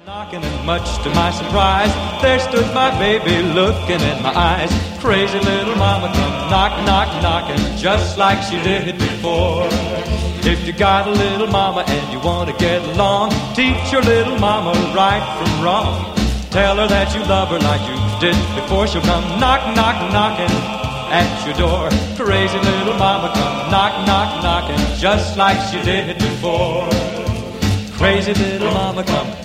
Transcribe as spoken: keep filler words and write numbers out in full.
Knocking, and much to my surprise, there stood my baby looking in my eyes. Crazy little mama come knock, knock, knocking, just like she did before. If you got a little mama and you want to get along, teach your little mama right from wrong. Tell her that you love her like you did before. She'll come knock, knock, knocking at your door. Crazy little mama come knock, knock, knocking, just like she did before. Crazy little mama come